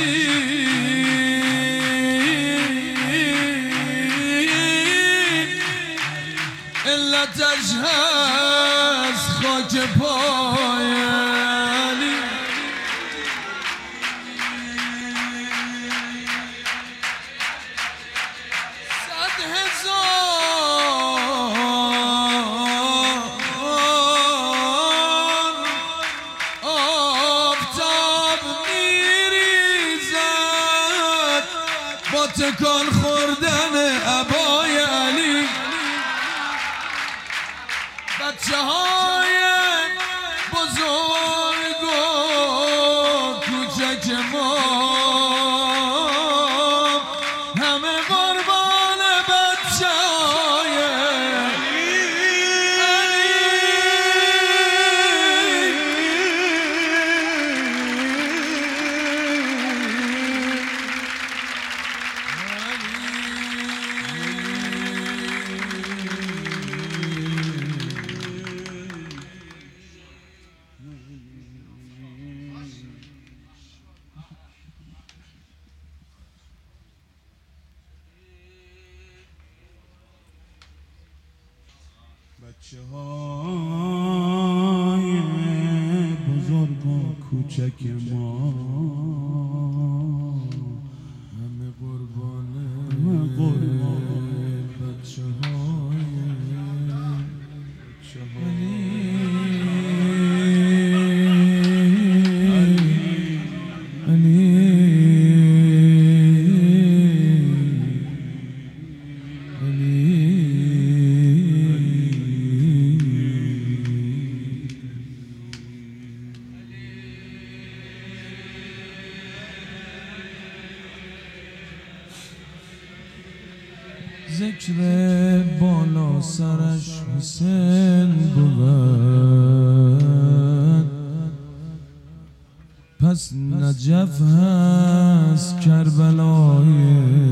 علتش هست خاک پای علی. صد هزار آفتاب میریزد با تکان خوردن عبای علی. بچه های بزرگ و کوچک ما همه قربان بچه های بچه های بزرگ و کوچک ما همه قربان بچه های ذکر بالا سرش حسین بود، پس نجف هست کربلای